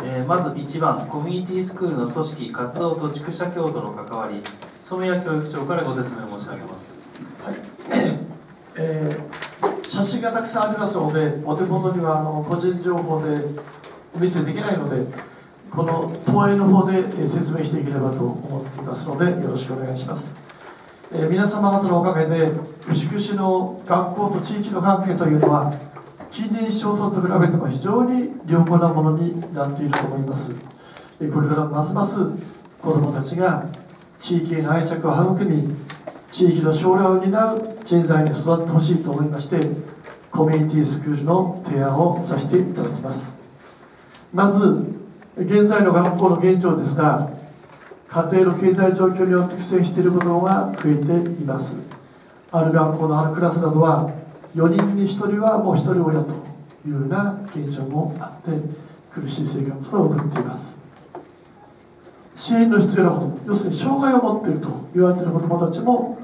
まず1番、コミュニティスクールの組織、活動と畜舎協との関わり、染谷教育長からご説明を申し上げます。 はい写真がたくさんありますので、お手元には個人情報でお見せできないので、この東映の方で説明していければと思っていますので、よろしくお願いします。皆様方のおかげで、牛久市の学校と地域の関係というのは、近隣市町村と比べても非常に良好なものになっていると思います。これからますます子どもたちが地域への愛着を育み、地域の将来を担う人材に育ってほしいと思いまして、コミュニティスクールの提案をさせていただきます。まず、現在の学校の現状ですが、家庭の経済状況によって苦戦している子どもが増えています。ある学校のあるクラスなどは、4人に1人はもう1人親というような現状もあって、苦しい生活を送っています。支援の必要な子ども、要するに障害を持っていると言われている子どもたちも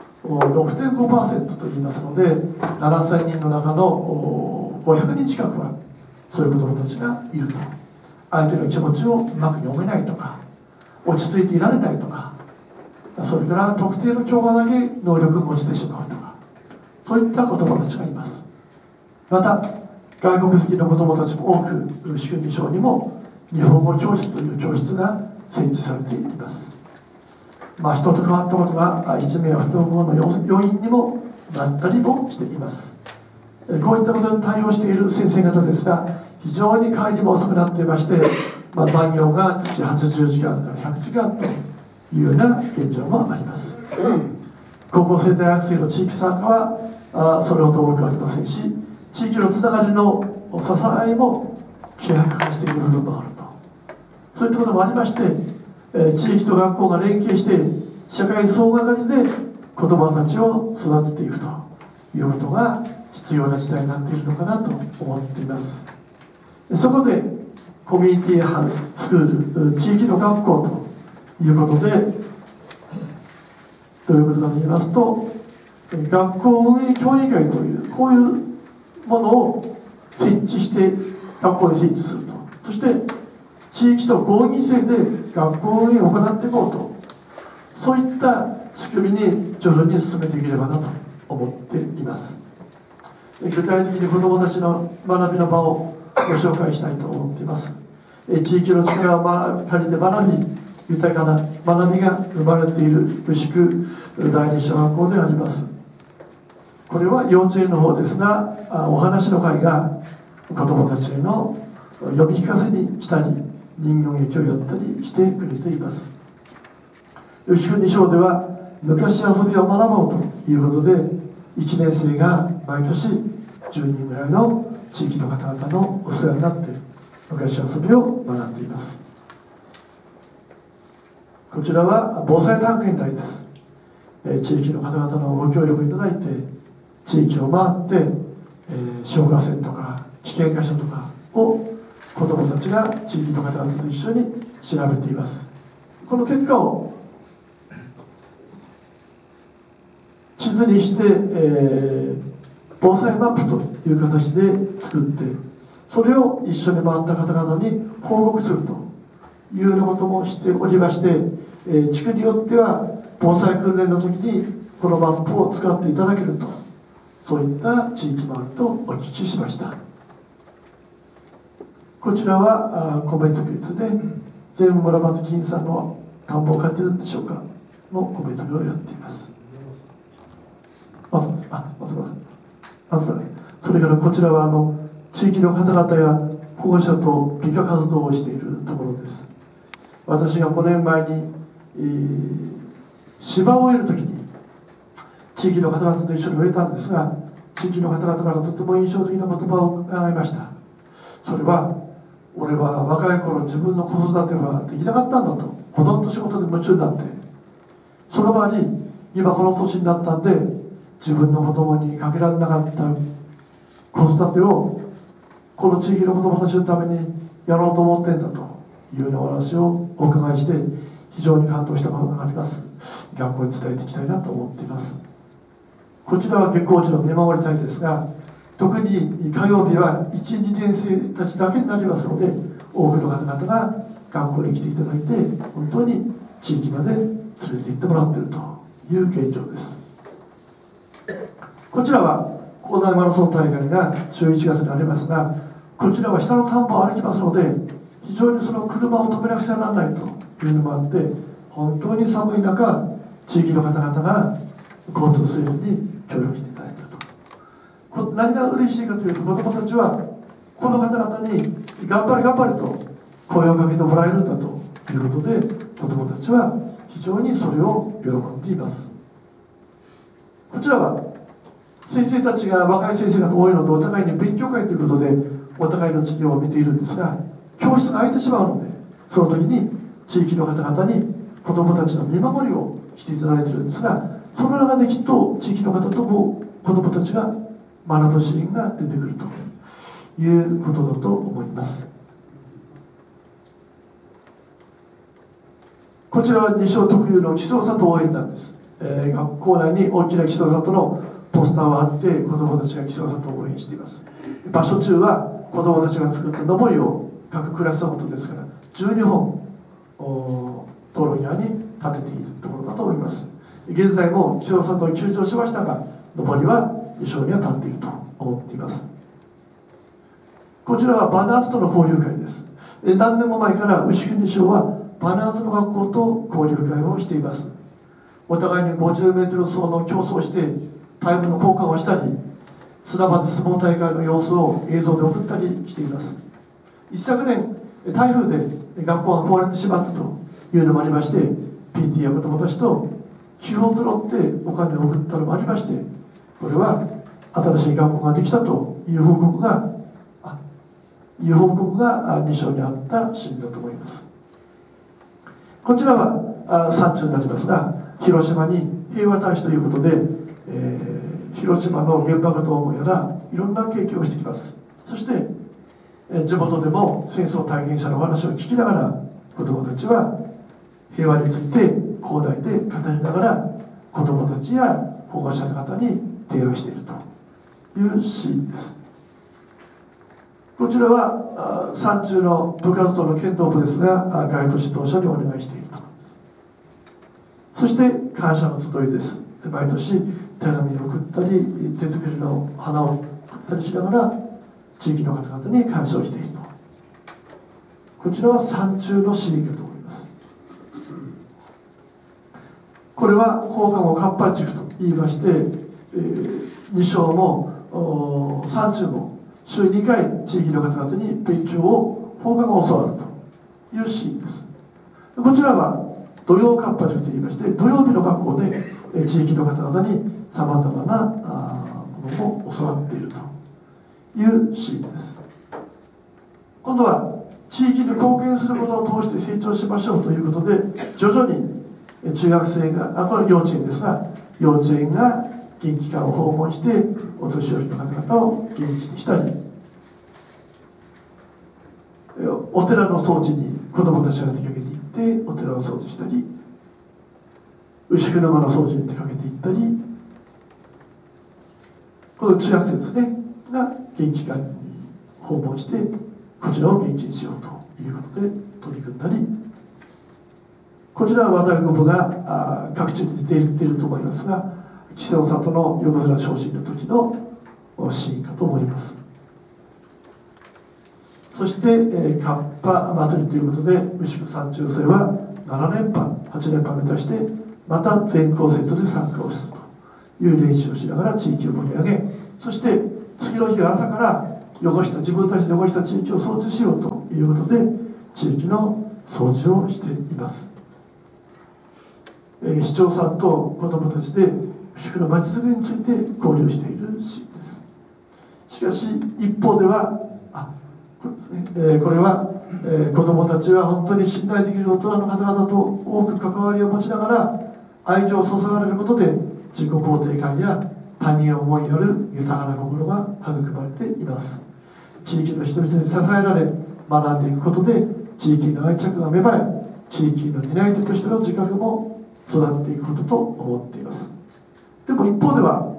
6.5% といいますので、7000人の中の500人近くはそういう子どもたちがいると。相手の気持ちをうまく読めないとか、落ち着いていられないとか、それから特定の教科だけ能力が落ちてしまうとか、そういった子どもたちがいます。また外国籍の子どもたちも多く、牛久二小にも日本語教室という教室が設置されています。人と変わったことがいじめや不登校の要因にもなったりもしています。こういったことに対応している先生方ですが、非常に帰りも遅くなっていまして、残業が月80時間から100時間というような現状もあります。高校生大学生の地域参加はそれほど多くありませんし、地域のつながりの支えも希薄化している部分もあると。そういったこともありまして、地域と学校が連携して社会総がかりで子どもたちを育てていくということが必要な時代になっているのかなと思っています。そこでコミュニティハウススクール、地域の学校ということで、どういうことかと言いますと、学校運営協議会というこういうものを設置して学校に設置すると、そして地域と合議制で学校運営を行っていこうと、そういった仕組みに徐々に進めていければなと思っています。具体的に子どもたちの学びの場をご紹介したいと思っています。地域の力を借りて学び、豊かな学びが生まれている牛久第二小学校であります。これは幼稚園の方ですが、お話の会が子どもたちへの読み聞かせにしたり、人形劇をやったりしてくれています。牛久二小では昔遊びを学ぼうということで、1年生が毎年10人ぐらいの地域の方々のお世話になって昔遊びを学んでいます。こちらは防災探検隊です。地域の方々のご協力いただいて、地域を回って、消火栓とか危険箇所とかを子どもたちが地域の方々と一緒に調べています。この結果を地図にして、防災マップという形で作って、それを一緒に回った方々に報告するというようなこともしておりまして、地区によっては防災訓練の時にこのマップを使っていただけると、そういった地域もあるとお聞きしました。こちらは米作りですね。全部村松金さんの田んぼを買っているんでしょうかの米作りをやっています。それからこちらは地域の方々や保護者と美化活動をしているところです。私が5年前に、芝を植えるときに地域の方々と一緒に植えたんですが、地域の方々からとても印象的な言葉を伺いました。それは、俺は若い頃自分の子育てはできなかったんだと、ほとんど仕事で夢中になって、その場に今この年になったんで、自分の子供にかけられなかった子育てをこの地域の子供たちのためにやろうと思ってんだというようなお話をお伺いして、非常に感動したことがあります。学校に伝えていきたいなと思っています。こちらは下校時の見守り隊ですが、特に火曜日は1、2年生たちだけになりますので、 多くの方々が学校に来ていただいて、本当に地域まで連れて行ってもらっているという現状です。こちらは広大マラソン大会が11月にありますが、こちらは下の田んぼを歩きますので、非常にその車を止めなくちゃならないというのもあって、本当に寒い中、地域の方々が交通整理に協力していただいていると。何が嬉しいかというと、子どもたちはこの方々に頑張れ頑張れと声をかけてもらえるんだということで、子どもたちは非常にそれを喜んでいます。こちらは先生たちが若い先生が多いので、お互いに勉強会ということでお互いの授業を見ているんですが、教室が空いてしまうので、その時に地域の方々に子どもたちの見守りをしていただいているんですが、その中できっと地域の方とも子どもたちが学ぶシーンが出てくるということだと思います。こちらは二所特有の基礎里応援団です。学校内に大きな基礎里のポスターを貼って子どもたちが基礎里を応援しています。場所中は子どもたちが作ったのぼりを各クラスのことですから12本道路際に立てているところだと思います。現在も基礎里を休場しましたが、のぼりは一緒には立っていると思っています。こちらはバナーズとの交流会です。何年も前から牛久二小はバナーズの学校と交流会をしています。お互いに50メートル走の競争してタイムの交換をしたり、砂場で相撲大会の様子を映像で送ったりしています。一昨年台風で学校が壊れてしまったというのもありまして、 PT や子どもたちと基本揃ってお金を送ったのもありまして、これは新しい学校ができたという報告が2章にあったシーンだと思います。こちらは山中になりますが、広島に平和大使ということで、広島の原爆ドームやらいろんな経験をしてきます。そして地元でも戦争体験者のお話を聞きながら、子どもたちは平和について校内で語りながら子どもたちや保護者の方に提案しているというシーンです。こちらは山中の部活動の剣道部ですが、外部指導者にお願いしていると。そして感謝の集いです。毎年手紙を送ったり手作りの花を送ったりしながら地域の方々に感謝をしていると。こちらは山中のシーンだと思います。これは放課後活発塾と言いまして、2章も山中も週2回地域の方々に勉強を放課後教わるというシーンです。こちらは土曜活発塾と言いまして、土曜日の学校で地域の方々にさまざまなものを教わっているというシーンです。今度は地域に貢献することを通して成長しましょうということで、徐々に中学生が、これ幼稚園ですが、幼稚園が元気館を訪問してお年寄りの方々を元気にしたり、お寺の掃除に子どもたちが出かけていってお寺を掃除したり、牛久沼の掃除に出かけていったり、この中学生ですねが元気館に訪問してこちらを元気にしようということで取り組んだり、こちらは和太鼓部が各地に出ていると思いますが、木瀬尾里の横綱昇進の時のシーンかと思います。そして、かっぱ祭りということで牛久山中生は7連覇8連覇目指してまた全校生徒で参加をするという練習をしながら地域を盛り上げ、そして次の日は朝から自分たちで汚した地域を掃除しようということで地域の掃除をしています。市長さんと子どもたちで牛久のまちづくりについて交流しているシーンです。しかし一方ではこれは、子どもたちは本当に信頼できる大人の方々と多く関わりを持ちながら愛情を注がれることで自己肯定感や他人を思いやる豊かな心が育まれています。地域の人々に支えられ学んでいくことで地域の愛着が芽生え、地域の担い手としての自覚も育っていくことと思っています。でも一方では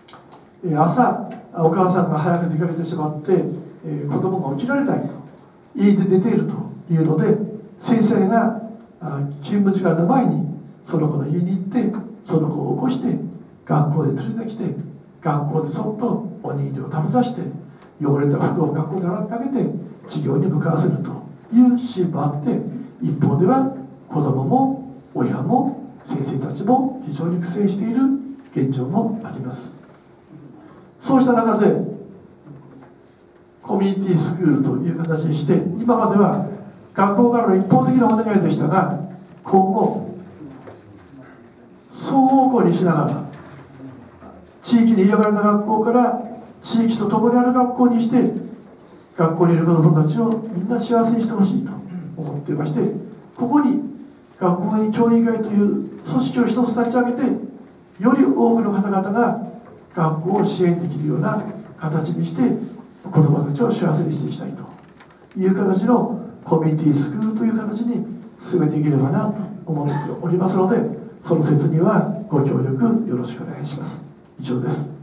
朝お母さんが早く出かけてしまって子供が起きられない家で寝ているというので、先生が勤務時間の前にその子の家に行ってその子を起こして学校で連れてきて、学校でそっとおにぎりを食べさせて、汚れた服を学校で洗ってあげて授業に向かわせるというシーンもあって、一方では子どもも親も先生たちも非常に苦戦している現状もあります。そうした中でコミュニティスクールという形にして、今までは学校からの一方的なお願いでしたが、今後双方向にしながら地域に選ばれた学校から地域と共にある学校にして、学校にいる子どもたちをみんな幸せにしてほしいと思っていまして、ここに学校協議会という組織を一つ立ち上げて、より多くの方々が学校を支援できるような形にして子どもたちを幸せにしていきたいという形のコミュニティスクールという形に進めていければなと思っておりますので、その説にはご協力よろしくお願いします。以上です。